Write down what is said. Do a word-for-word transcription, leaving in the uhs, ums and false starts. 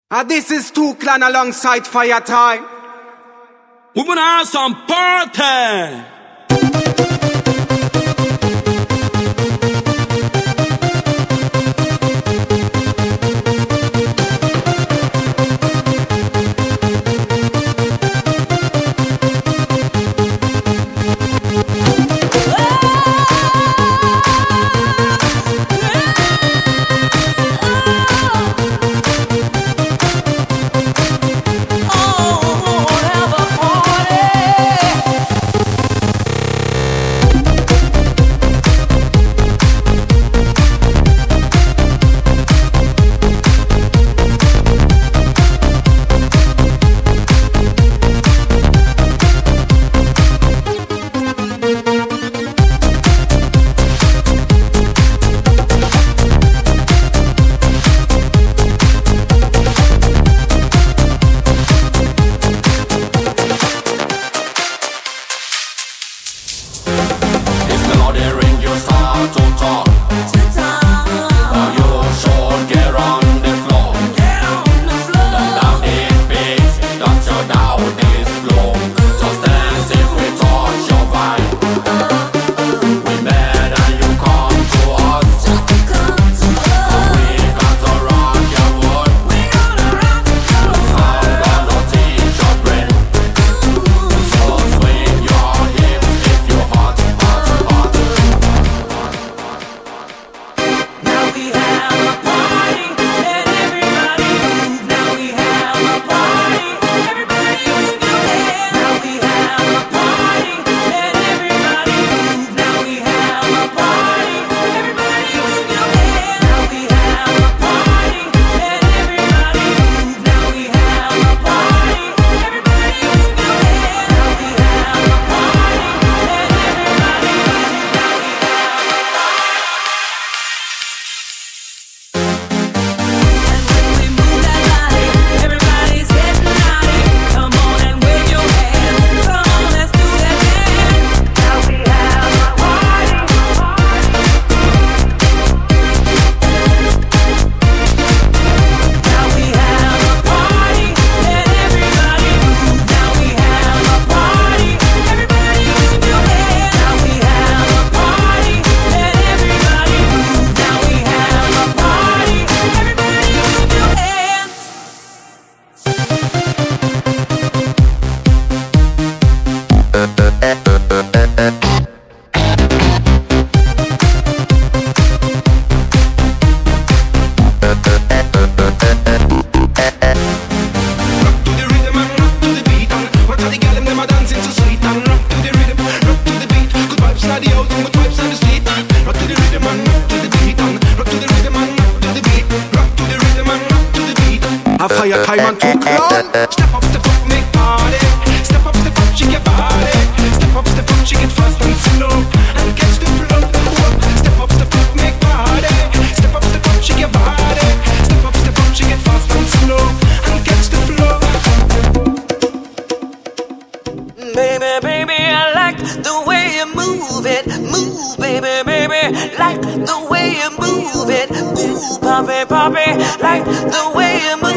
And this is Two Clan alongside Fire Time. We gonna have some party. Fire Time and Two Clan. Step up, step up, make party. Step up, step up, shake your body. Step up, step up, shake it fast and slow and catch the flow. Step up, step up, make party. Step up, step up, shake your body. Step up, step up, shake it fast and slow and catch the flow. Baby, baby, I like the way you move it. Move, baby, baby, like the way you move it. Ooh, poppy, poppy, like the way you move it.